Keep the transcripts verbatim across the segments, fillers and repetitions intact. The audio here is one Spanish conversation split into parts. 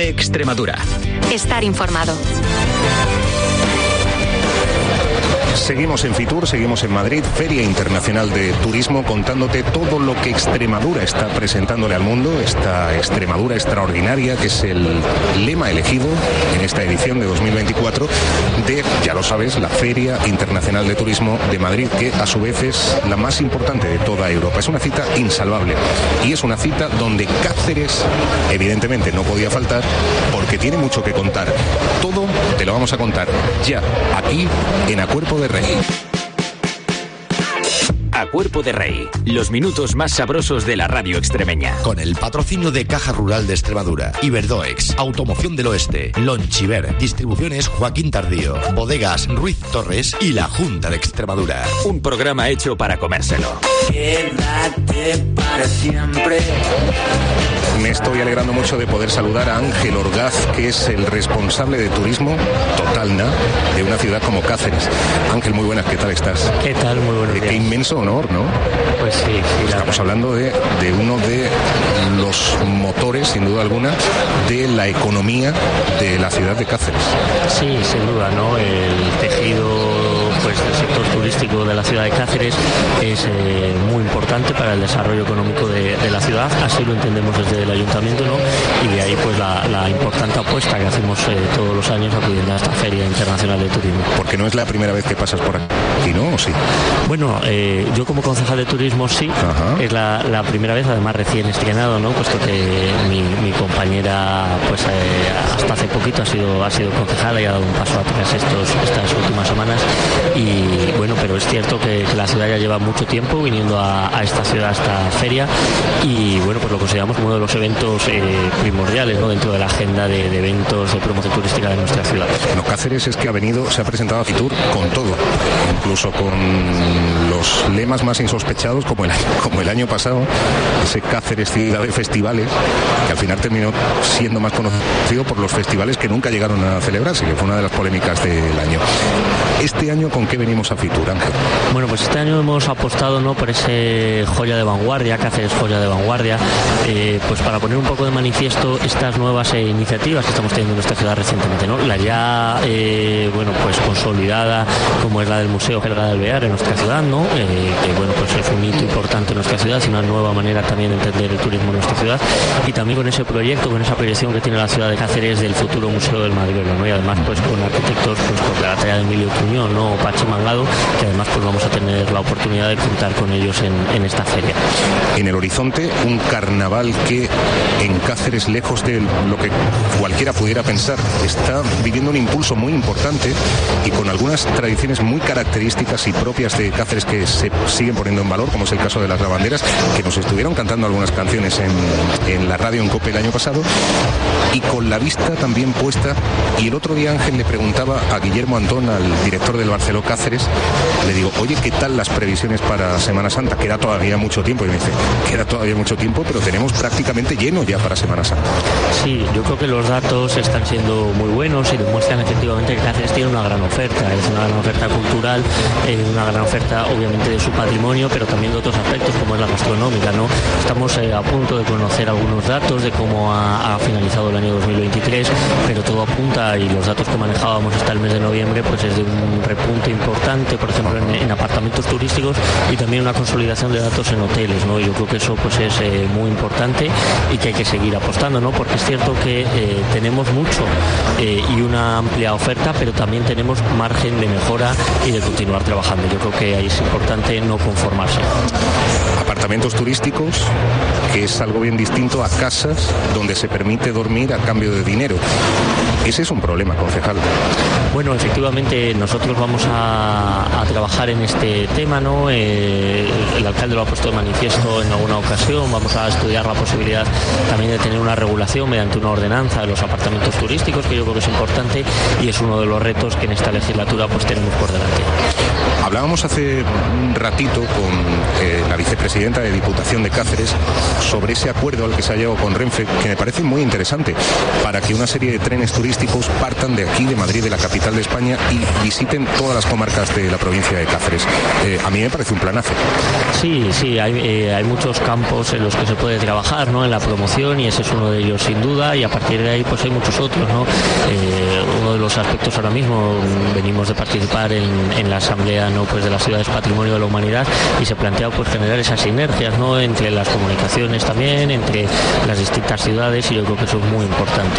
Cope Extremadura. Estar informado. Seguimos en Fitur, seguimos en Madrid, Feria Internacional de Turismo, contándote todo lo que Extremadura está presentándole al mundo, esta Extremadura extraordinaria, que es el lema elegido en esta edición de dos mil veinticuatro de, ya lo sabes, la Feria Internacional de Turismo de Madrid, que a su vez es la más importante de toda Europa. Es una cita insalvable y es una cita donde Cáceres, evidentemente, no podía faltar porque tiene mucho que contar. Todo te lo vamos a contar ya, aquí, en A Cuerpo de Rey. A Cuerpo de Rey, los minutos más sabrosos de la radio extremeña. Con el patrocinio de Caja Rural de Extremadura, Iberdoex, Automoción del Oeste, Lonchiver, Distribuciones Joaquín Tardío, Bodegas Ruiz Torres y la Junta de Extremadura. Un programa hecho para comérselo. Quédate para siempre. Me estoy alegrando mucho de poder saludar a Ángel Orgaz, que es el responsable de turismo Totalna de una ciudad como Cáceres. Ángel, muy buenas, ¿qué tal estás? ¿Qué tal? Muy buenos días. Qué inmenso honor, ¿no? Pues sí, sí. Estamos hablando de, de uno de los motores, sin duda alguna, de la economía de la ciudad de Cáceres. Sí, sin duda, ¿no? El tejido pues del sector turístico de la ciudad de Cáceres es eh, muy importante para el desarrollo económico de, de la ciudad, así lo entendemos desde el ayuntamiento, ¿no? Y de ahí pues la, la importante apuesta que hacemos eh, todos los años acudiendo a esta Feria Internacional de Turismo. Porque no es la primera vez que pasas por aquí, ¿no? ¿O sí? Bueno, eh, yo como concejal de turismo sí. Ajá. Es la, la primera vez, además recién estrenado, ¿no? Puesto que mi, mi compañera pues eh, hasta hace poquito ha sido, ha sido concejala y ha dado un paso atrás estos, estas últimas semanas. Y bueno, pero es cierto que, que la ciudad ya lleva mucho tiempo viniendo a, a esta ciudad, a esta feria, y bueno, pues lo consideramos como uno de los eventos eh, primordiales, ¿no? Dentro de la agenda de, de eventos de promoción turística de nuestra ciudad. Bueno, Cáceres es que ha venido, se ha presentado a Fitur con todo, incluso con los lemas más insospechados, como el, como el año pasado, ese Cáceres ciudad de festivales, que al final terminó siendo más conocido por los festivales que nunca llegaron a celebrarse, que fue una de las polémicas del año. Este año, ¿con qué venimos a Fitur, Ángel? Bueno, pues este año hemos apostado, ¿no?, por ese joya de vanguardia, Cáceres joya de vanguardia, eh, pues para poner un poco de manifiesto estas nuevas eh, iniciativas que estamos teniendo en nuestra ciudad recientemente, ¿no? La ya, eh, bueno, pues consolidada, como es la del Museo Helga de Alvear en nuestra ciudad, ¿no? Eh, que, bueno, pues es un hito importante en nuestra ciudad, es una nueva manera también de entender el turismo en nuestra ciudad, y también con ese proyecto, con esa proyección que tiene la ciudad de Cáceres del futuro Museo del Madrileño, ¿no? Y además, pues con arquitectos, pues con la talla de Emilio Tuñón, ¿no?, Pachi Mangado, que además pues vamos a tener la oportunidad de contar con ellos en, en esta feria. En el horizonte, un carnaval que en Cáceres, lejos de lo que cualquiera pudiera pensar, está viviendo un impulso muy importante y con algunas tradiciones muy características y propias de Cáceres que se siguen poniendo en valor, como es el caso de las lavanderas, que nos estuvieron cantando algunas canciones en, en la radio en COPE el año pasado, y con la vista también puesta. Y el otro día Ángel le preguntaba a Guillermo Antón, al director del Barceló Cáceres, le digo, oye, ¿qué tal las previsiones para Semana Santa? Queda todavía mucho tiempo. Y me dice, queda todavía mucho tiempo, pero tenemos prácticamente lleno ya para Semana Santa. Sí, yo creo que los datos están siendo muy buenos y demuestran efectivamente que Cáceres tiene una gran oferta, es una gran oferta cultural, eh, una gran oferta obviamente de su patrimonio, pero también de otros aspectos como es la gastronómica, ¿no? Estamos eh, a punto de conocer algunos datos de cómo ha, ha finalizado el año dos mil veintitrés, pero todo apunta, y los datos que manejábamos hasta el mes de noviembre, pues es de un repunte importante, por ejemplo, en, en apartamentos turísticos, y también una consolidación de datos en hoteles, ¿no? Yo creo que eso pues es eh, muy importante y que hay que seguir apostando, ¿no? Porque es cierto que eh, tenemos mucho eh, y una amplia oferta, pero también tenemos margen de mejora y de continuar trabajando. Yo creo que ahí es importante no conformarse. Apartamentos turísticos, que es algo bien distinto a casas donde se permite dormir a cambio de dinero. Ese es un problema, concejal. Bueno, efectivamente nosotros vamos a, a trabajar en este tema, ¿no? Eh, el alcalde lo ha puesto de manifiesto en alguna ocasión. Vamos a estudiar la posibilidad también de tener una regulación mediante una ordenanza de los apartamentos turísticos, que yo creo que es importante y es uno de los retos que en esta legislatura pues tenemos por delante. Hablábamos hace un ratito con eh, la vicepresidenta de Diputación de Cáceres sobre ese acuerdo al que se ha llegado con Renfe, que me parece muy interesante, para que una serie de trenes turísticos partan de aquí, de Madrid, de la capital de España, y visiten todas las comarcas de la provincia de Cáceres. Eh, a mí me parece un planazo. Sí, sí, hay, eh, hay muchos campos en los que se puede trabajar, ¿no?, en la promoción, y ese es uno de ellos sin duda, y a partir de ahí pues hay muchos otros, ¿no? Eh, uno de los aspectos ahora mismo, venimos de participar en, en la asamblea, ¿no?, pues de las ciudades Patrimonio de la Humanidad, y se plantea pues generar esas sinergias, ¿no?, entre las comunicaciones también, entre las distintas ciudades, y yo creo que eso es muy importante.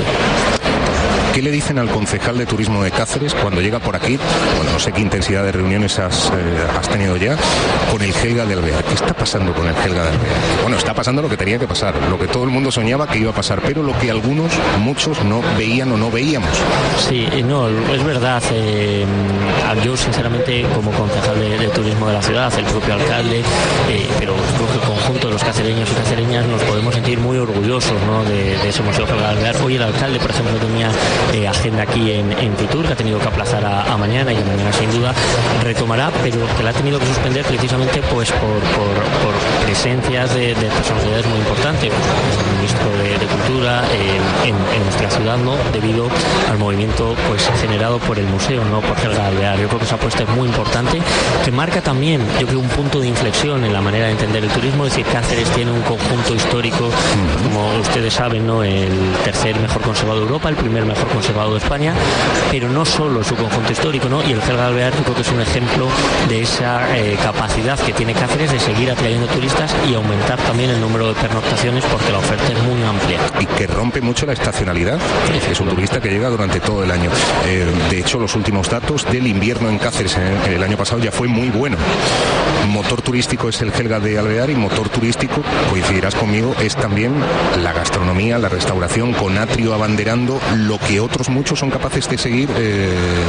¿Qué le dicen al concejal de turismo de Cáceres cuando llega por aquí? Bueno, no sé qué intensidad de reuniones has, eh, has tenido ya con el Helga de Alvear. ¿Qué está pasando con el Helga de Alvear? Bueno, está pasando lo que tenía que pasar, lo que todo el mundo soñaba que iba a pasar, pero lo que algunos, muchos, no veían o no veíamos. Sí, no, es verdad. Eh, yo, sinceramente, como concejal de, de turismo de la ciudad, el propio alcalde, eh, pero creo que el conjunto de los cacereños y cacereñas nos podemos sentir muy orgullosos, ¿no?, de, de ese Museo Helga de Alvear. Hoy el alcalde, por ejemplo, tenía Eh, agenda aquí en, en Fitur, que ha tenido que aplazar a, a mañana, y que mañana sin duda retomará, pero que la ha tenido que suspender precisamente pues por, por, por presencias de, de personalidades muy importantes, el ministro de, de Cultura eh, en, en nuestra ciudad, ¿no?, debido al movimiento pues generado por el museo, no por Helga de Alvear. Yo creo que esa apuesta es muy importante, que marca también, yo creo, un punto de inflexión en la manera de entender el turismo. Es decir, Cáceres tiene un conjunto histórico, como ustedes saben, ¿no?, el tercer mejor conservado de Europa, el primer mejor conservado de España, pero no solo su conjunto histórico, ¿no? Y el Helga de Alvear yo creo que es un ejemplo de esa eh, capacidad que tiene Cáceres de seguir atrayendo turistas y aumentar también el número de pernoctaciones, porque la oferta es muy amplia. Y que rompe mucho la estacionalidad. Es un turista que llega durante todo el año. Eh, de hecho, los últimos datos del invierno en Cáceres en el año pasado ya fue muy bueno. Motor turístico es el Helga de Alvear, y motor turístico, coincidirás conmigo, es también la gastronomía, la restauración, con atrio abanderando lo que otros muchos son capaces de seguir, eh,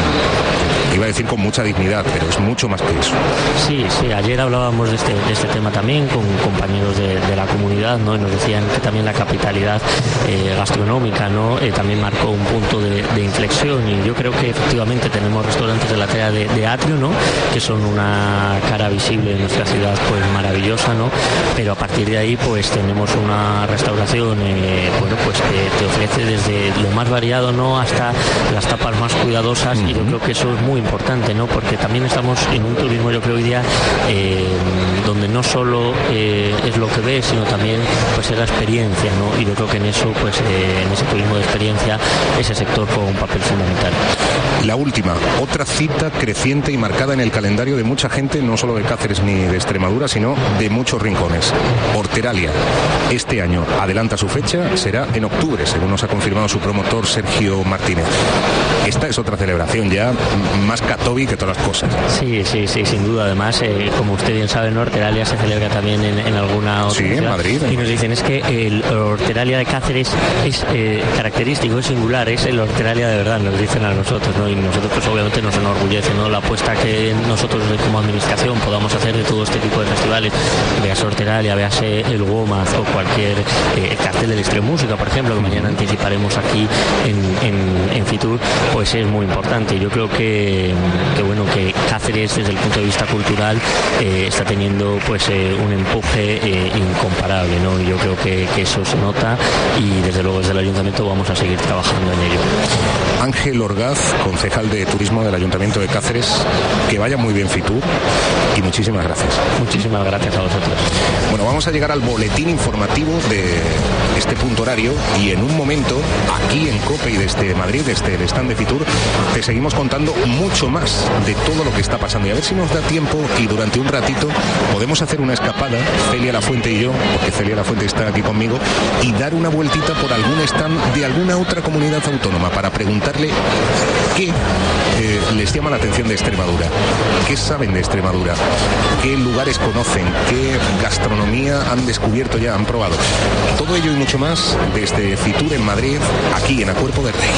iba a decir con mucha dignidad, pero es mucho más que eso. Sí, sí, ayer hablábamos de este, de este tema también con compañeros de, de la comunidad, ¿no?, y nos decían que también la capitalidad eh, gastronómica, ¿no?, eh, también marcó un punto de, de inflexión, y yo creo que efectivamente tenemos restaurantes de la talla de, de atrio, ¿no?, que son una cara visible de nuestra ciudad pues maravillosa, ¿no?, pero a partir de ahí pues tenemos una restauración eh, bueno, pues que te ofrece desde lo más variado, ¿no?, hasta las tapas más cuidadosas, uh-huh. Y yo creo que eso es muy importante, ¿no?, porque también estamos en un turismo, yo creo, hoy día eh, donde no solo eh, es lo que ves, sino también pues es la experiencia, ¿no?, y yo creo que en eso, pues eh, en ese turismo de experiencia, ese sector juega un papel fundamental. La última, otra cita creciente y marcada en el calendario de mucha gente, no solo de Cáceres ni de Extremadura, sino de muchos rincones. Horteralia, este año adelanta su fecha, será en octubre, según nos ha confirmado su promotor Sergio Martínez. Esta es otra celebración ya más catobi que todas las cosas. Sí, sí, sí, sin duda. Además, eh, como usted bien sabe, ¿no?, Horteralia se celebra también en, en alguna otra Sí, ciudad, en Madrid. Y nos dicen, es que el Horteralia de Cáceres es eh, característico, es singular, es el Horteralia de verdad, nos dicen a nosotros, ¿no? Y nosotros pues obviamente nos enorgullece, ¿no?, la apuesta que nosotros como administración podamos hacer de todo este tipo de festivales, véase Horteralia, véase el Gomaz o cualquier eh, cartel de la Extreme Música, por ejemplo, que mañana anticiparemos aquí en, en, en Fitur, pues es muy importante. Yo creo que, que bueno, que Cáceres desde el punto de vista cultural eh, está teniendo pues eh, un empuje eh, incomparable, ¿no? Y yo creo que, que eso se nota, y desde luego desde el ayuntamiento vamos a seguir trabajando en ello. Ángel Orgaz, concejal de turismo del Ayuntamiento de Cáceres, que vaya muy bien Fitur, y muchísimas gracias. Muchísimas gracias a vosotros. Bueno, vamos a llegar al boletín informativo de este punto horario, y en un momento, aquí en COPE y desde Madrid, desde el stand de Fitur, te seguimos contando mucho más de todo lo que está pasando, y a ver si nos da tiempo y durante un ratito podemos hacer una escapada, Celia Lafuente y yo, porque Celia Lafuente está aquí conmigo, y dar una vueltita por algún stand de alguna otra comunidad autónoma para preguntarle qué eh, les llama la atención de Extremadura, qué saben de Extremadura, qué lugares conocen, qué gastronomía han descubierto ya, han probado. Todo ello y mucho más desde Fitur en Madrid, aquí en A Cuerpo de Rey.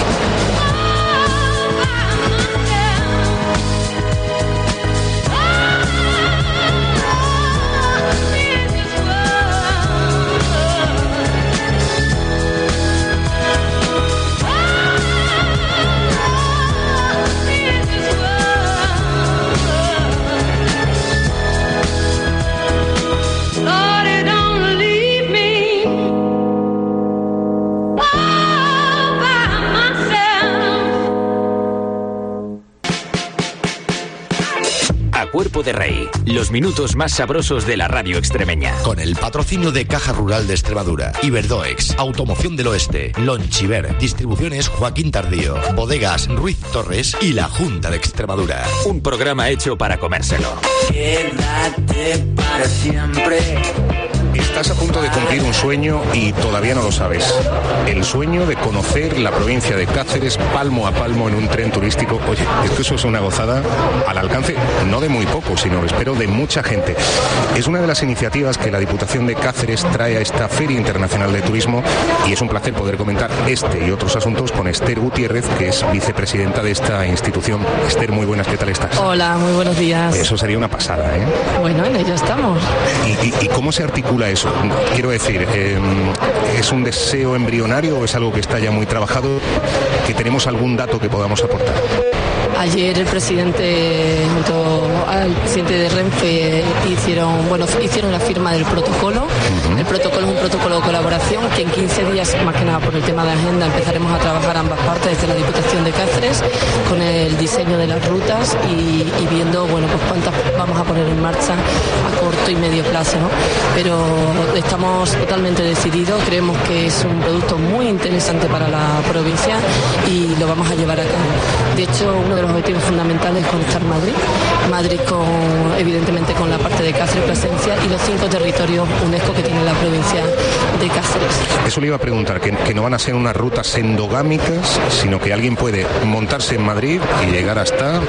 de Rey. Los minutos más sabrosos de la radio extremeña. Con el patrocinio de Caja Rural de Extremadura, Iberdoex, Automoción del Oeste, Lonchiver, Distribuciones Joaquín Tardío, Bodegas Ruiz Torres y la Junta de Extremadura. Un programa hecho para comérselo. Quédate para siempre. Estás a punto de cumplir un sueño y todavía no lo sabes. El sueño de conocer la provincia de Cáceres palmo a palmo en un tren turístico. Oye, es que eso es una gozada al alcance, no de muy poco, sino espero de mucha gente. Es una de las iniciativas que la Diputación de Cáceres trae a esta Feria Internacional de Turismo y es un placer poder comentar este y otros asuntos con Esther Gutiérrez, que es vicepresidenta de esta institución. Esther, muy buenas, ¿qué tal estás? Hola, muy buenos días. Eso sería una pasada, ¿eh? Bueno, en ello estamos. ¿Y, y, y cómo se articula eso? Quiero decir, eh, ¿es un deseo embrionario o es algo que está ya muy trabajado? ¿Que tenemos algún dato que podamos aportar? Ayer el presidente junto al presidente de Renfe hicieron, bueno, hicieron la firma del protocolo. Uh-huh. El protocolo es un protocolo de colaboración que en quince días, más que nada por el tema de agenda, empezaremos a trabajar ambas partes desde la Diputación de Cáceres con el diseño de las rutas y, y viendo, bueno, pues cuántas vamos a poner en marcha a corto y medio plazo, ¿no? Pero estamos totalmente decididos, creemos que es un producto muy interesante para la provincia y lo vamos a llevar a cabo. De hecho, uno de los objetivos fundamentales es conectar Madrid, Madrid con, evidentemente con la parte de Cáceres, Plasencia y los cinco territorios UNESCO que tiene la provincia de Cáceres. Eso le iba a preguntar, que, que no van a ser unas rutas endogámicas, sino que alguien puede montarse en Madrid y llegar hasta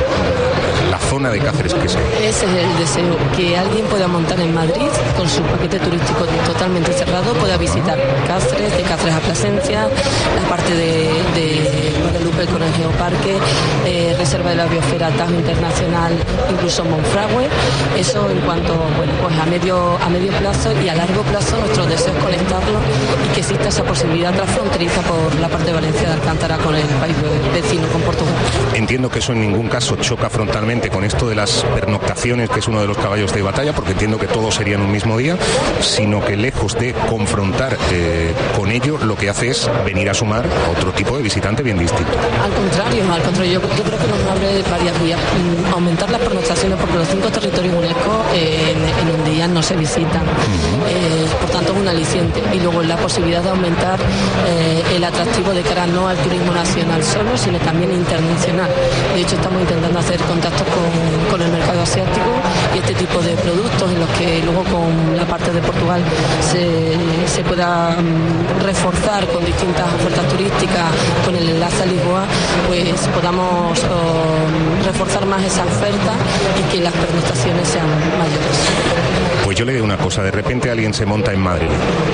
la zona de Cáceres que sea. Ese es el deseo, que alguien pueda montar en Madrid con su paquete turístico totalmente cerrado, pueda visitar Cáceres, de Cáceres a Plasencia, la parte de, de Guadalupe con el Geoparque, eh, Reserva de la Biosfera, Tajo Internacional, incluso Monfragüe. Eso en cuanto, bueno, pues a medio, a medio plazo y a largo plazo nuestro deseo es conectarlo y que exista esa posibilidad transfronteriza por la parte de Valencia de Alcántara con el país vecino, con Portugal. Entiendo que eso en ningún caso choca frontalmente con esto de las pernoctaciones, que es uno de los caballos de batalla, porque entiendo que todos serían un mismo día, sino que lejos de confrontar eh, con ello, lo que hace es venir a sumar a otro tipo de visitante bien distinto. Al contrario, al contrario, yo, yo creo que nos abre varias vías. Aumentar las pernoctaciones, porque los cinco territorios UNESCO eh, en, en un día no se visitan. Uh-huh. Eh, por tanto, es un aliciente. Y luego la posibilidad de aumentar eh, el atractivo de cara no al turismo nacional solo, sino también internacional. De hecho, estamos intentando hacer contactos con, con el mercado asiático y este tipo de productos en los que luego con la parte de Portugal se, se pueda um, reforzar con distintas ofertas turísticas, con el enlace a Lisboa, pues podamos um, reforzar más esa oferta y que las pernoctaciones sean mayores. Pues yo le digo una cosa, de repente alguien se monta en Madrid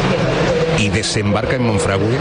y desembarca en Monfragüe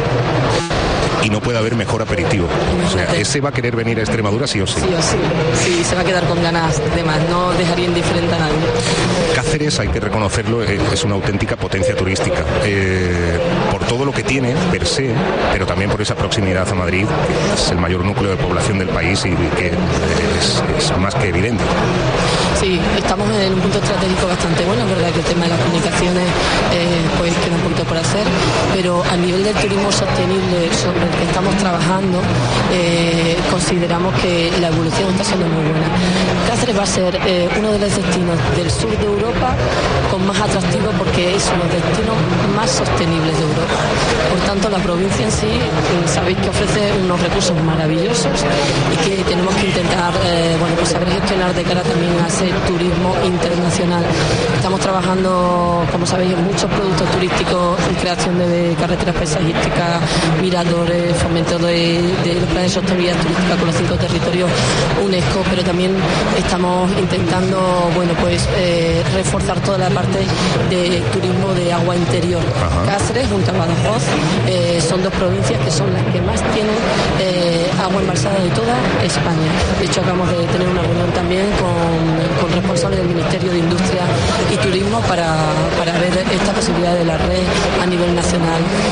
y no puede haber mejor aperitivo. O sea, ese va a querer venir a Extremadura sí o sí. Sí o sí. Sí, se va a quedar con ganas de más. No dejaría indiferente a nadie. Cáceres, hay que reconocerlo, es una auténtica potencia turística. Eh, por todo lo que tiene, per se, pero también por esa proximidad a Madrid, que es el mayor núcleo de población del país y que es, es más que evidente. Sí, estamos en un punto estratégico bastante bueno, es verdad que el tema de las comunicaciones eh, pues queda un poquito por hacer, pero a nivel del turismo sostenible sobre el que estamos trabajando, eh, consideramos que la evolución está siendo muy buena. Cáceres va a ser eh, uno de los destinos del sur de Europa con más atractivo porque es uno de los destinos más sostenibles de Europa. Por tanto, la provincia en sí, sabéis que ofrece unos recursos maravillosos y que tenemos que intentar eh, bueno, pues saber gestionar de cara también a ese turismo internacional. Estamos trabajando, como sabéis, en muchos productos turísticos, en creación de carreteras paisajísticas, miradores, fomento de, de los planes de sostenibilidad turística con los cinco territorios UNESCO, pero también estamos intentando, bueno, pues eh, reforzar toda la parte de turismo de agua interior. Ajá. Cáceres junto a Badajoz eh, son dos provincias que son las que más tienen eh, agua embalsada de toda España. De hecho, acabamos de tener una reunión también con con responsables del Ministerio de Industria y Turismo para, para ver esta posibilidad de la red a nivel nacional. Uh,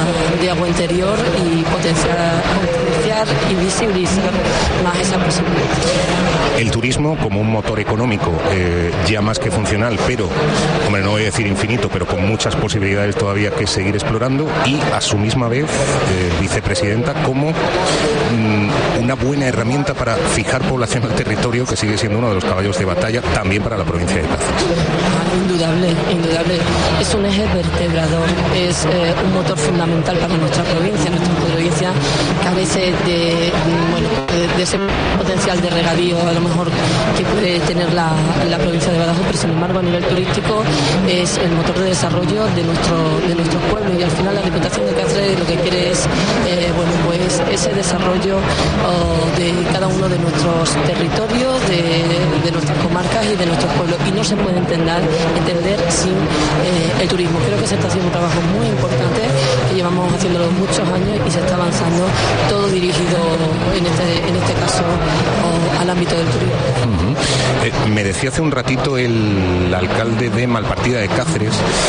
de agua interior y potenciar, potenciar y visibilizar más esa posibilidad. El turismo como un motor económico eh, ya más que funcional, pero, hombre, no voy a decir infinito, pero con muchas posibilidades todavía que seguir explorando, y a su misma vez, eh, vicepresidenta, como mmm, una buena herramienta para fijar población al territorio, que sigue siendo uno de los caballos de batalla también para la provincia de Cáceres. Ah, indudable, indudable. Es un eje vertebrador, es eh, un motor fundamental para nuestra provincia. Nuestra provincia carece de, bueno, de, de ese potencial de regadío, a lo mejor que puede tener la, la provincia de Badajoz, pero sin embargo a nivel turístico es el motor de desarrollo de nuestro de nuestros pueblos, y al final la Diputación de Cáceres lo que quiere es eh, bueno, pues ese desarrollo oh, de cada uno de nuestros territorios, de, de nuestras comarcas y de nuestros pueblos, y no se puede entender, entender sin eh, el turismo. Creo que se está haciendo un trabajo muy importante, que llevamos haciéndolo muchos años y se está avanzando, todo dirigido en este, en este caso oh, al ámbito del turismo. Uh-huh. eh, me decía hace un ratito el alcalde de Malpartida de Cáceres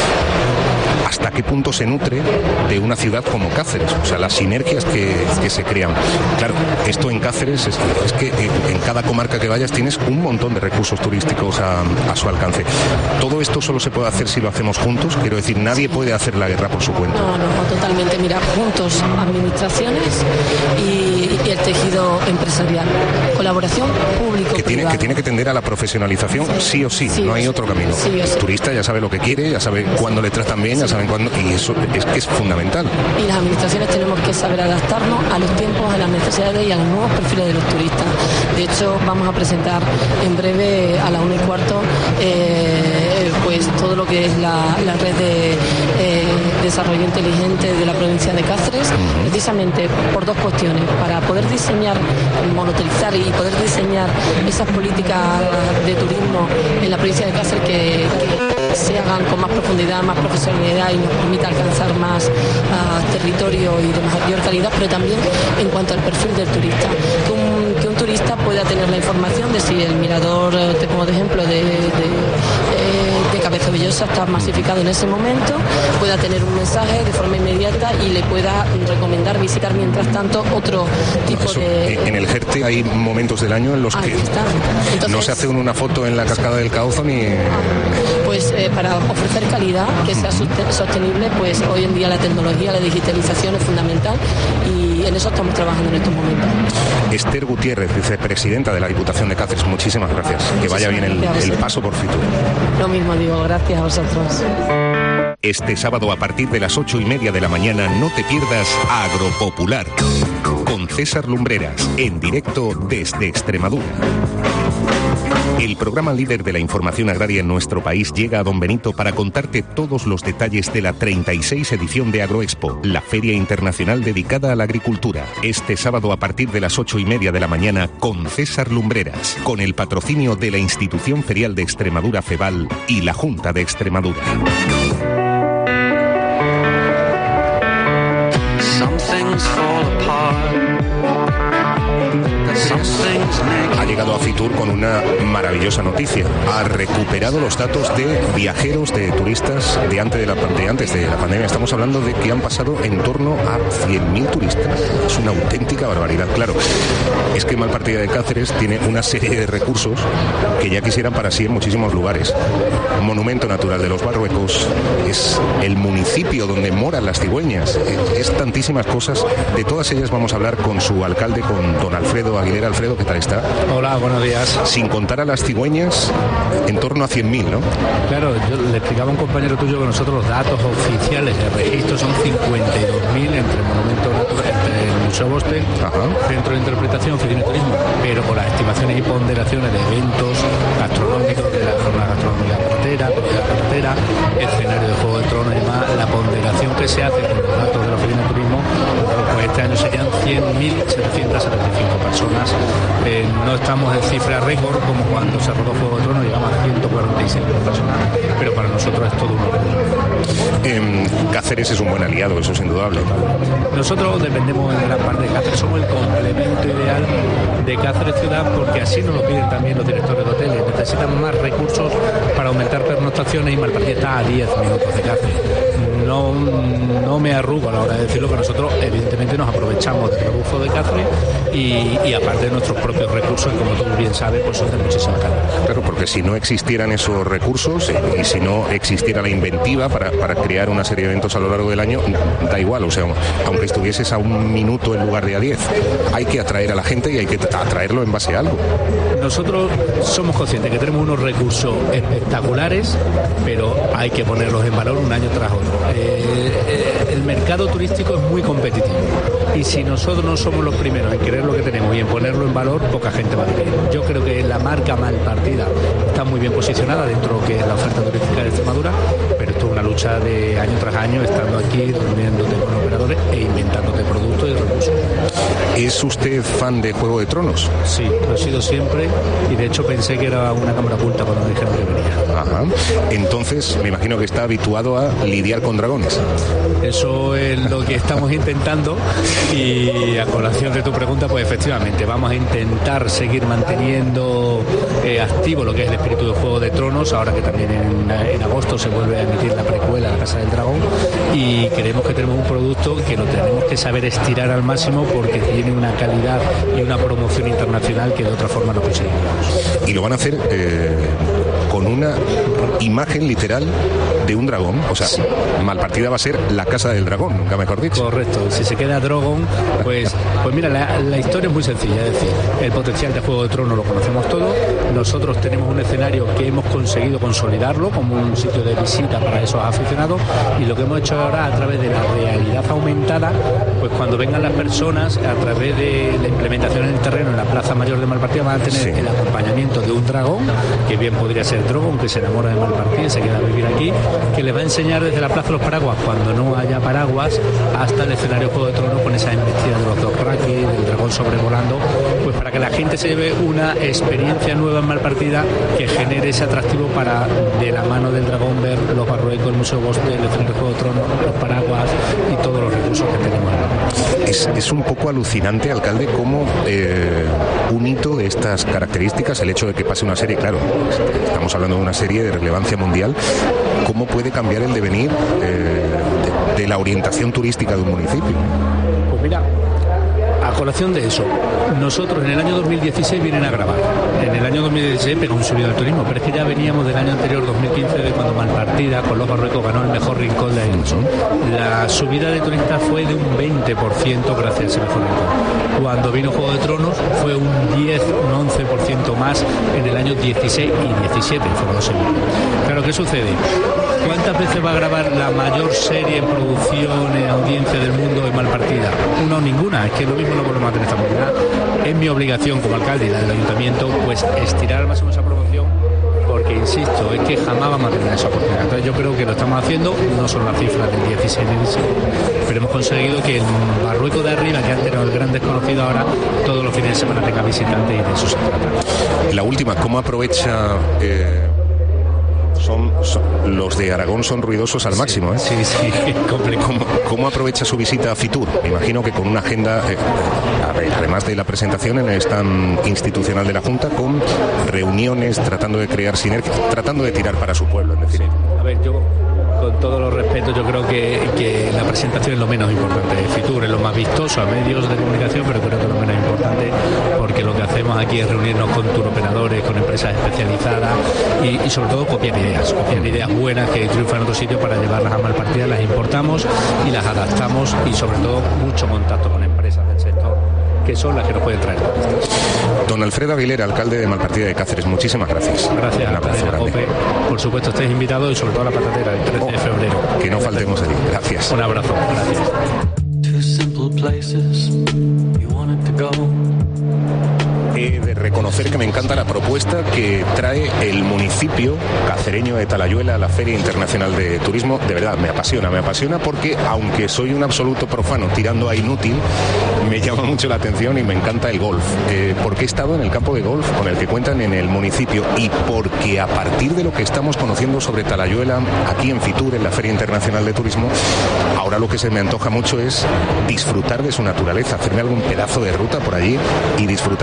hasta qué punto se nutre de una ciudad como Cáceres, o sea, las sinergias que, que se crean. Claro, esto en Cáceres es, es que en, en cada comarca que vayas tienes un montón de recursos turísticos a, a su alcance. Todo esto solo se puede hacer si lo hacemos juntos, quiero decir, nadie puede hacer la guerra por su cuenta. No, no, totalmente. Mira, juntos, administraciones y, y el tejido empresarial. Colaboración público-privada. Que tiene, que tiene que tender a la profesionalización sí, sí o sí, sí, no hay sí, otro camino. Sí, sí. El turista ya sabe lo que quiere, ya sabe cuándo le tratan bien, ya saben cuándo, y eso es que es fundamental. Y las administraciones tenemos que saber adaptarnos a los tiempos, a las necesidades y a los nuevos perfiles de los turistas. De hecho, vamos a presentar en breve a la una y cuarto eh, pues todo lo que es la, la red de eh, desarrollo inteligente de la provincia de Cáceres, uh-huh. precisamente por dos cuestiones: para poder diseñar, monitorizar y poder diseñar esas políticas de turismo en la provincia de Cáceres que, que se hagan con más profundidad, más profesionalidad y nos permita alcanzar más uh, territorio y de mayor calidad, pero también en cuanto al perfil del turista, que un, que un turista pueda tener la información de si el mirador, te pongo de ejemplo, de, de, eh, de Cabezovillosa está masificado en ese momento, pueda tener un mensaje de forma inmediata y le pueda recomendar visitar mientras tanto otro tipo Eso, de... En el Jerte hay momentos del año en los que Entonces, no se hace una foto en la cascada del Cauzo ni... Pues eh, para ofrecer calidad que sea sostenible, pues hoy en día la tecnología, la digitalización es fundamental y en eso estamos trabajando en estos momentos. Esther Gutiérrez, vicepresidenta de la Diputación de Cáceres, muchísimas gracias. Muchísimas que vaya bien el, el paso por Fitur. Lo mismo digo, gracias a vosotros. Este sábado a partir de las ocho y media de la mañana no te pierdas Agropopular con César Lumbreras en directo desde Extremadura. El programa líder de la información agraria en nuestro país llega a Don Benito para contarte todos los detalles de la treinta y seis edición de Agroexpo, la feria internacional dedicada a la agricultura. Este sábado a partir de las ocho y media de la mañana con César Lumbreras, con el patrocinio de la Institución Ferial de Extremadura FEBAL y la Junta de Extremadura. Ha llegado a Fitur con una maravillosa noticia. Ha recuperado los datos de viajeros, de turistas de antes de la, de antes de la pandemia. Estamos hablando de que han pasado en torno a cien mil turistas. Es una auténtica barbaridad. Claro, es que Malpartida de Cáceres tiene una serie de recursos que ya quisieran para sí en muchísimos lugares. Monumento natural de los Barruecos, es el municipio donde moran las cigüeñas, es tantísimas cosas. De todas ellas vamos a hablar con su alcalde, con don Alfredo Aguilera. Alfredo, ¿qué tal está? Hola, buenos días. Sin contar a las cigüeñas, en torno a cien mil, ¿no? Claro, yo le explicaba a un compañero tuyo que nosotros los datos oficiales de registro son cincuenta y dos mil entre monumentos naturales, entre el Museo Bosque, Ajá. Centro de Interpretación, Oficina de Turismo, pero con las estimaciones y ponderaciones de eventos gastronómicos, de la jornada gastronómica carretera, comida carretera, escenario de Juego de Tronos y demás, la ponderación que se hace con los datos de la Oficina de Turismo, pues este año serían cien mil setecientas setenta y cinco personas. Eh, no estamos en cifra récord como cuando se rodó Juego de Tronos, llegamos a ciento cuarenta y seis mil personas, pero para nosotros es todo un orgullo. Eh, Cáceres es un buen aliado, eso es indudable. Nosotros dependemos en gran parte de Cáceres, somos el complemento ideal de Cáceres ciudad, porque así nos lo piden también los directores de hoteles. Necesitan más recursos para aumentar pernoctaciones y Malpartida está a diez minutos de Cáceres. no, no me arrugo a la hora de decirlo, que nosotros evidentemente nos aprovechamos del rebufo de Cáceres y, y aparte de nuestros propios recursos, que como tú bien sabes, pues son de muchísima calidad. Claro, porque si no existieran esos recursos y si no existiera la inventiva para, para crear una serie de eventos a lo largo del año, da igual, o sea, aunque estuvieses a un minuto en lugar de a diez, hay que atraer a la gente y hay que atraerlo en base a algo. Nosotros somos conscientes que tenemos unos recursos espectaculares, pero hay que ponerlos en valor un año tras otro. Eh, el mercado turístico es muy competitivo y si nosotros no somos los primeros en querer lo que tenemos y en ponerlo en valor, poca gente va a venir. Yo creo que la marca Malpartida está muy bien posicionada dentro de lo que es la oferta turística de Extremadura, pero esto es una lucha de año tras año, estando aquí, reuniéndote con operadores e inventándote productos y recursos. ¿Es usted fan de Juego de Tronos? Sí, lo he sido siempre y de hecho pensé que era una cámara oculta cuando me dijeron que venía. Ajá. Entonces me imagino que está habituado a lidiar con dragones. Eso es lo que estamos intentando y a colación de tu pregunta, pues efectivamente vamos a intentar seguir manteniendo eh, activo lo que es el espíritu de Juego de Tronos, ahora que también en, en agosto se vuelve a emitir la precuela La Casa del Dragón, y creemos que tenemos un producto que lo tenemos que saber estirar al máximo porque tiene una calidad y una promoción internacional que de otra forma no conseguimos. Y lo van a hacer eh, con una imagen literal de un dragón, o sea, sí. Malpartida va a ser la Casa del Dragón, nunca mejor dicho. Correcto, si se queda Drogon, pues, pues mira, la, la historia es muy sencilla, es decir, el potencial de Juego de Tronos lo conocemos todos, nosotros tenemos un escenario que hemos conseguido consolidarlo como un sitio de visita para esos aficionados, y lo que hemos hecho ahora a través de la realidad aumentada, pues cuando vengan las personas, a través de la implementación en el terreno en la Plaza Mayor de Malpartida, van a tener sí. el acompañamiento de un dragón, que bien podría ser Drogon, que se enamora de Malpartida y se queda a vivir aquí, que le va a enseñar desde la Plaza de los Paraguas, cuando no haya paraguas, hasta el escenario Juego de Tronos con esa embestida de los Dothraki, del dragón sobrevolando, pues para que la gente se lleve una experiencia nueva en Malpartida que genere ese atractivo para, de la mano del dragón, ver los barroicos, el Museo Bosque, el escenario Juego de Tronos, los paraguas y todos los recursos que tenemos. Es, es un poco alucinante, alcalde, cómo eh, un hito de estas características, el hecho de que pase una serie, claro, estamos hablando de una serie de relevancia mundial, cómo puede cambiar el devenir eh, de, de la orientación turística de un municipio. Pues mira, a colación de eso, nosotros en el año dos mil dieciséis vienen a grabar. En el año dos mil dieciséis pegó un subido del turismo, pero es que ya veníamos del año anterior, dos mil quince, de cuando Malpartida, con los barroicos, ganó el mejor rincón de Ailson. La subida de turistas fue de un veinte por ciento gracias a ese mejor rincón. Cuando vino Juego de Tronos fue un diez, un once por ciento más en el año dieciséis y diecisiete, fueron dos años. Claro, ¿qué sucede? ¿Cuántas veces va a grabar la mayor serie en producción, en audiencia del mundo en Malpartida? Una o ninguna, es que lo mismo no volvemos a tener esta oportunidad. Es mi obligación como alcalde y la del ayuntamiento, pues estirar al máximo esa promoción, porque insisto, es que jamás vamos a tener esa oportunidad. Entonces yo creo que lo estamos haciendo, no son las cifras del dieciséis ni diecisiete, pero hemos conseguido que el Barrueco de arriba, que antes era el gran desconocido, ahora todos los fines de semana tenga visitantes, y de eso se trata. La última, ¿cómo aprovecha... Eh... Son, son, los de Aragón son ruidosos al máximo, ¿eh? Sí, sí, ¿Cómo, ¿Cómo aprovecha su visita a Fitur? Me imagino que con una agenda, eh, además de la presentación en el stand institucional de la Junta, con reuniones, tratando de crear sinergia, tratando de tirar para su pueblo, es decir. Sí. A ver, yo, con todos los respetos, yo creo que, que la presentación es lo menos importante. Fitur es lo más vistoso a medios de comunicación, pero creo que es lo menos importante, porque lo que hacemos aquí es reunirnos con turoperadores, con empresas especializadas y, y sobre todo copiar ideas, copiar ideas buenas que triunfan en otro sitio para llevarlas a Malpartida, las importamos y las adaptamos, y sobre todo mucho contacto con empresas del sector, que son las que nos pueden traer. Don Alfredo Aguilera, alcalde de Malpartida de Cáceres, muchísimas gracias. Gracias. Un abrazo grande. Ope. Por supuesto, estáis invitados, y sobre todo a la patatera el trece de febrero. Que no faltemos allí. Gracias. Un abrazo. Gracias. He de reconocer que me encanta la propuesta que trae el municipio cacereño de Talayuela a la Feria Internacional de Turismo. De verdad, me apasiona, me apasiona porque, aunque soy un absoluto profano tirando a inútil, me llama mucho la atención y me encanta el golf. Eh, porque he estado en el campo de golf con el que cuentan en el municipio, y porque a partir de lo que estamos conociendo sobre Talayuela aquí en Fitur, en la Feria Internacional de Turismo, ahora lo que se me antoja mucho es disfrutar de su naturaleza, hacerme algún pedazo de ruta por allí y disfrutar del municipio.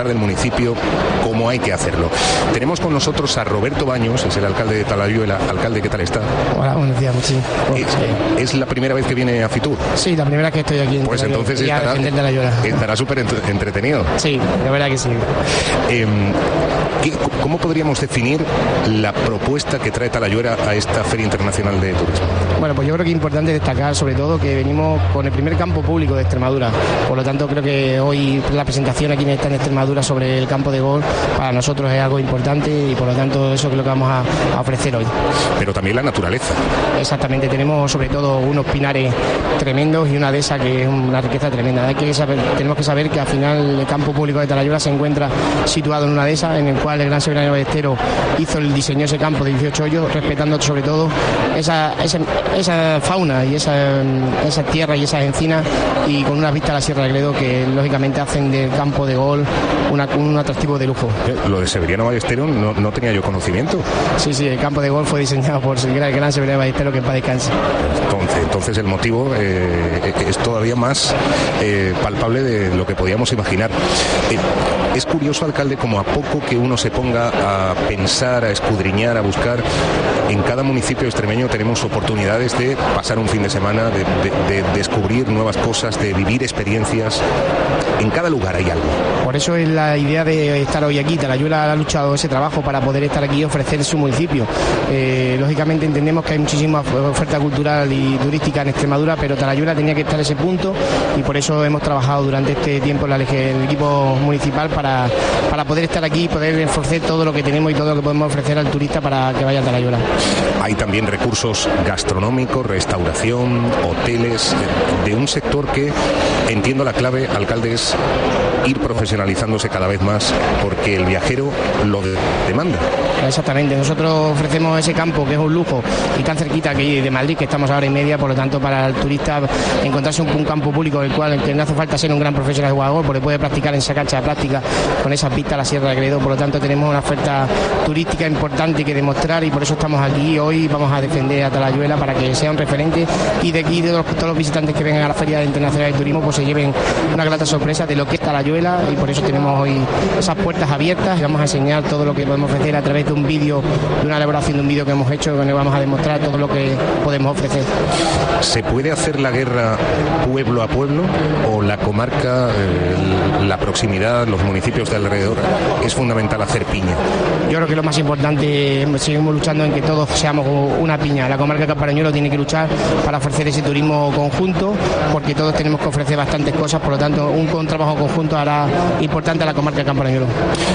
municipio como hay que hacerlo. Tenemos con nosotros a Roberto Baños, es el alcalde de Talayuela. Alcalde, ¿qué tal está? Hola, buenos días, muchísimo. ¿Es, ¿Es la primera vez que viene a Fitur? Sí, la primera vez que estoy aquí en Pues Talayuela, entonces estará, estará súper entretenido. Sí, la verdad que sí. Eh, ¿qué, ¿Cómo podríamos definir la propuesta que trae Talayuela a esta Feria Internacional de Turismo? Bueno, pues yo creo que es importante destacar sobre todo que venimos con el primer campo público de Extremadura. Por lo tanto, creo que hoy la presentación aquí en esta en Extremadura sobre el campo de golf para nosotros es algo importante y por lo tanto eso es lo que vamos a, a ofrecer hoy. Pero también la naturaleza. Exactamente, tenemos sobre todo unos pinares tremendos y una dehesa que es una riqueza tremenda. Hay que saber, tenemos que saber que al final el campo público de Talayuela se encuentra situado en una dehesa en el cual el Gran Seminario Ballestero hizo el diseño de ese campo de dieciocho hoyos, respetando sobre todo esa, esa, esa fauna y esa, esa tierra y esas encinas, y con unas vistas a la Sierra de Gredo que lógicamente hacen del campo de golf una, un atractivo de lujo. Lo de Severiano Ballestero no, no tenía yo conocimiento. Sí, sí, el campo de golf fue diseñado por el Gran Severiano Ballestero, que en paz descanse. Entonces, entonces el motivo eh, es todavía más eh, palpable de lo que podíamos imaginar. Eh, es curioso, alcalde, como a poco que uno se ponga a pensar, a escudriñar, a buscar, en cada municipio extremeño tenemos oportunidades de pasar un fin de semana, de, de, de descubrir nuevas cosas, de vivir experiencias. En cada lugar hay algo. Por eso es la idea de estar hoy aquí. Talayuela ha luchado ese trabajo para poder estar aquí y ofrecer su municipio. Eh, lógicamente entendemos que hay muchísima oferta cultural y turística en Extremadura, pero Talayuela tenía que estar en ese punto y por eso hemos trabajado durante este tiempo en el equipo municipal para, para poder estar aquí y poder ofrecer todo lo que tenemos y todo lo que podemos ofrecer al turista para que vaya a Talayuela. Hay también recursos gastronómicos, restauración, hoteles, de un sector que, entiendo la clave, alcalde, es ir profesionalizándose cada vez más porque el viajero lo de- demanda. Exactamente, nosotros ofrecemos ese campo que es un lujo y tan cerquita aquí de Madrid, que estamos a hora y media, por lo tanto para el turista encontrarse un, un campo público del cual que no hace falta ser un gran profesional de jugador porque puede practicar en esa cancha de práctica con esas vistas a la Sierra de Gredo. Por lo tanto tenemos una oferta turística importante que demostrar y por eso estamos aquí hoy. Vamos a defender a Talayuela para que sea un referente y de aquí de los, todos los visitantes que vengan a la Feria Internacional de Turismo pues se lleven una grata sorpresa de lo que es Talayuela, y por eso tenemos hoy esas puertas abiertas y vamos a enseñar todo lo que podemos ofrecer a través de un vídeo, de una elaboración de un vídeo que hemos hecho, donde vamos a demostrar todo lo que podemos ofrecer. ¿Se puede hacer la guerra pueblo a pueblo o la comarca, eh, la proximidad, los municipios de alrededor, es fundamental hacer piña? Yo creo que lo más importante, seguimos luchando en que todos seamos una piña. La comarca de Camparañuelo tiene que luchar para ofrecer ese turismo conjunto, porque todos tenemos que ofrecer bastantes cosas, por lo tanto un, un trabajo conjunto hará importante a la comarca de Camparañuelo.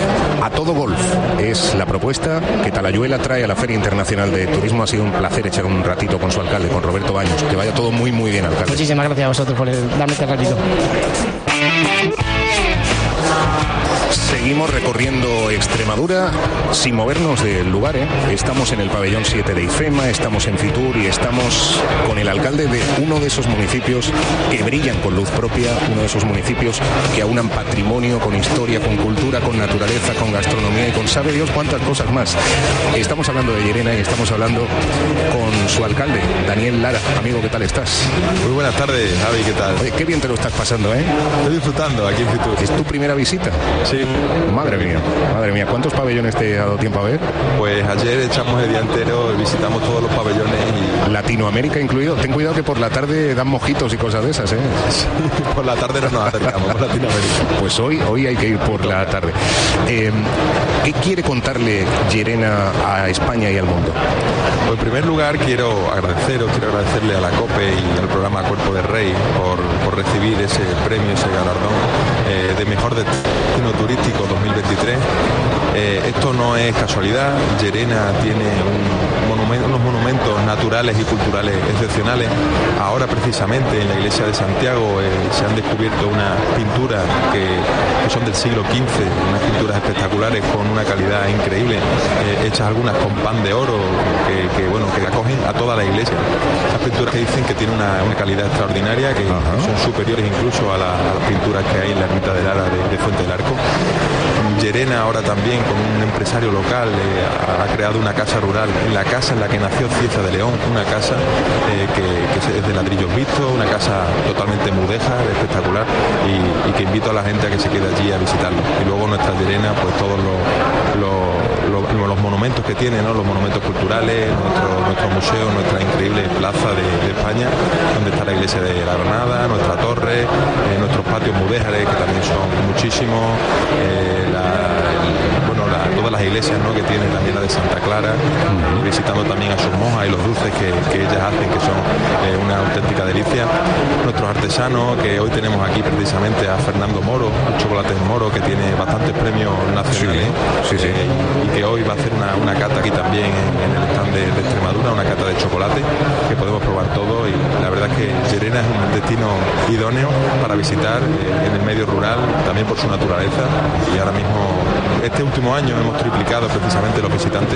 A todo golf es la propuesta que Talayuela trae a la Feria Internacional de Turismo. Ha sido un placer echar un ratito con su alcalde, con Roberto Baños. Que vaya todo muy muy bien, alcalde. Muchísimas gracias a vosotros por el, darme este ratito. Seguimos recorriendo Extremadura sin movernos del lugar, ¿eh? Estamos en el pabellón siete de IFEMA, estamos en Fitur y estamos con el alcalde de uno de esos municipios que brillan con luz propia, uno de esos municipios que aunan patrimonio con historia, con cultura, con naturaleza, con gastronomía y con sabe Dios cuántas cosas más. Estamos hablando de Llerena y estamos hablando con su alcalde, Daniel Lara. Amigo, ¿qué tal estás? Muy buenas tardes, Javi, ¿qué tal? Oye, qué bien te lo estás pasando, ¿eh? Estoy disfrutando aquí en Fitur. ¿Es tu primera visita? Sí. Madre mía, madre mía, ¿cuántos pabellones te ha dado tiempo a ver? Pues ayer echamos el día entero, visitamos todos los pabellones y... Latinoamérica incluido. Ten cuidado que por la tarde dan mojitos y cosas de esas, ¿eh? Sí, por la tarde no nos acercamos, por Latinoamérica. Pues hoy, hoy hay que ir por la tarde. Eh, ¿Qué quiere contarle Llerena a España y al mundo? Pues en primer lugar quiero agradeceros, quiero agradecerle a la COPE y al programa Cuerpo de Rey por, por recibir ese premio, ese galardón eh, de mejor destino turístico dos mil veintitrés. Eh, esto no es casualidad. Llerena tiene un monumento, unos monumentos naturales y culturales excepcionales. Ahora precisamente en la iglesia de Santiago eh, se han descubierto unas pinturas que, que son del siglo quince, unas pinturas espectaculares con una calidad increíble, eh, hechas algunas con pan de oro que, que, bueno, que acogen a toda la iglesia. Las pinturas que dicen que tienen una, una calidad extraordinaria, que Ajá. son superiores incluso a, la, a las pinturas que hay en la ermita de Lara de, de Fuente del Arco. Llerena ahora también, con un empresario local, eh, ha, ha creado una casa rural, en la casa en la que nació Cieza de León, una casa eh, que, que es de ladrillos vistos, una casa totalmente mudéjar, espectacular, y, y que invito a la gente a que se quede allí a visitarlo. Y luego nuestra Llerena, pues todos los, los, los, los monumentos que tiene, ¿no? Los monumentos culturales, nuestro, nuestro museo, nuestra increíble plaza de, de España, donde está la iglesia de la Granada, nuestra torre, eh, nuestros patios mudéjares, que también son muchísimos, eh, la, el, bueno, la, todas las iglesias, ¿no? Que tiene, también la de Santa Clara, uh-huh. visitando también a sus monjas y los dulces que, que ellas hacen, que son eh, una auténtica delicia. Nuestros artesanos, que hoy tenemos aquí precisamente a Fernando Moro, el chocolate Moro, que tiene bastantes premios nacionales, sí, sí, sí. Eh, y que hoy va a hacer una, una cata aquí también en, en el stand de, de Extremadura, una cata de chocolate, que podemos probar todo, y la verdad es que Llerena es un destino idóneo para visitar eh, en el medio rural, también por su naturaleza, y ahora mismo, este último año hemos triplicado precisamente los visitantes,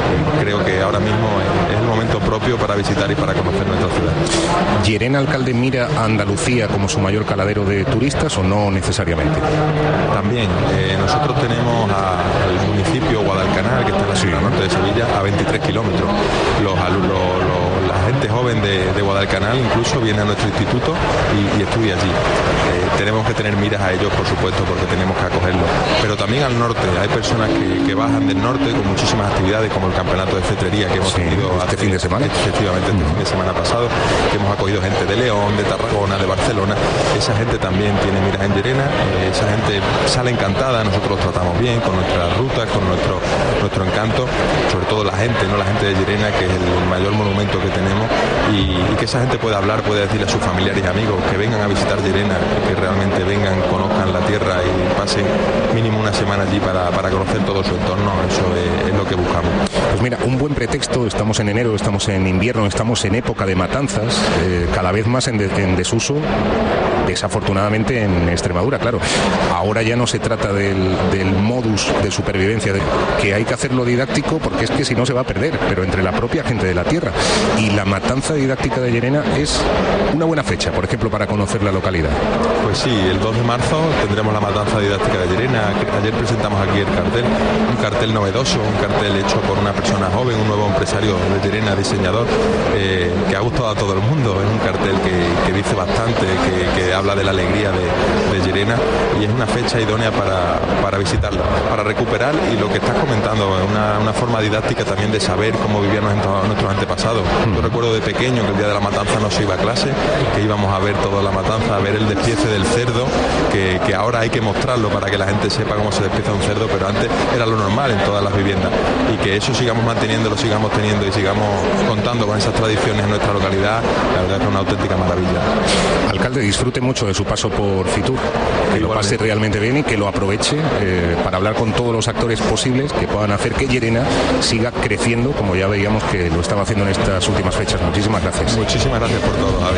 y creo que ahora mismo es, es el momento propio para visitar y para conocer nuestra ciudad. ¿Llerena, alcalde, mira a Andalucía como su mayor caladero de turistas o no necesariamente? También, eh, nosotros tenemos a, al municipio Guadalcanal, que está en la ciudad norte de Sevilla, a veintitrés kilómetros. Los alumnos, los, la gente joven de, de Guadalcanal incluso viene a nuestro instituto y, y estudia allí. Eh, tenemos que tener miras a ellos, por supuesto, porque tenemos que acogerlos. Pero también al norte, hay personas que, que bajan del norte con muchísimas actividades, como el campeonato de cetrería que hemos sí, tenido este fin de semana. Efectivamente, este mm. fin de semana pasado, que hemos acogido gente de León, de Tarragona, de Barcelona. Esa gente también tiene miras en Llerena, eh, esa gente sale encantada, nosotros los tratamos bien con nuestras rutas, con nuestro, nuestro encanto, sobre todo la gente, no la gente de Llerena, que es el mayor monumento que tenemos, y, y que esa gente pueda hablar, puede decirle a sus familiares y amigos que vengan a visitar Llerena, que realmente vengan, conozcan la tierra y pasen mínimo una semana allí para, para conocer todo su entorno. Eso es, es lo que buscamos. Pues mira, un buen pretexto, estamos en enero, estamos en invierno, estamos en época de matanzas, eh, cada vez más en, de, en desuso, desafortunadamente en Extremadura, claro. Ahora ya no se trata del, del modus de supervivencia, de que hay que hacerlo didáctico, porque es que si no se va a perder, pero entre la propia gente de la tierra. Y la matanza didáctica de Llerena es una buena fecha, por ejemplo, para conocer la localidad. Pues sí, el dos de marzo tendremos la matanza didáctica de Llerena. Ayer presentamos aquí el cartel, un cartel novedoso, un cartel hecho por una persona joven, un nuevo empresario de Llerena, diseñador, eh, que ha gustado a todo el mundo. Es un cartel que, que dice bastante, que, que habla de la alegría de, de Llerena, y es una fecha idónea para, para visitarla, para recuperar, y lo que estás comentando, una, una forma didáctica también de saber cómo vivían nuestros, nuestros antepasados. Yo recuerdo de pequeño que el día de la matanza no se iba a clase, que íbamos a ver toda la matanza, a ver el despiece del cerdo, que, que ahora hay que mostrarlo para que la gente sepa cómo se despieza un cerdo, pero antes era lo normal en todas las viviendas, y que eso sigamos manteniendo, lo sigamos teniendo y sigamos contando con esas tradiciones en nuestra localidad, la verdad que es una auténtica maravilla. Alcalde, disfrute mucho de su paso por Fitur, que lo pase realmente bien y que lo aproveche eh, para hablar con todos los actores posibles que puedan hacer que Llerena siga creciendo, como ya veíamos que lo estaba haciendo en estas últimas fechas. Muchísimas gracias. Muchísimas gracias por todo, Javi.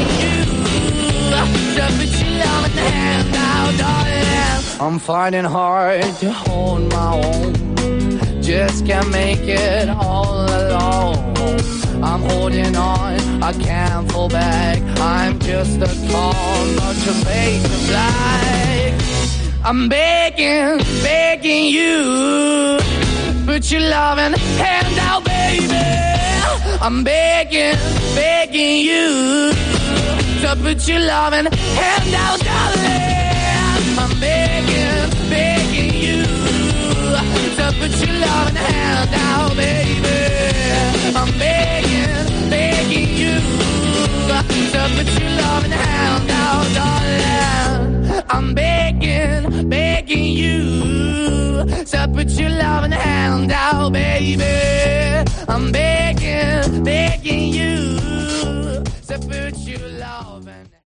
I'm fighting hard to hold my own, just can't make it all alone. I'm holding on, I can't fall back, I'm just a call, not to make the flag. I'm begging, begging you, put your loving hand out, baby. I'm begging, begging you, to put your loving hand out, darling. I'm begging, begging you, to put your loving hand out, baby. I'm begging, begging you, to put your loving hand out, darling. I'm begging, begging you, to put your loving hand out, baby.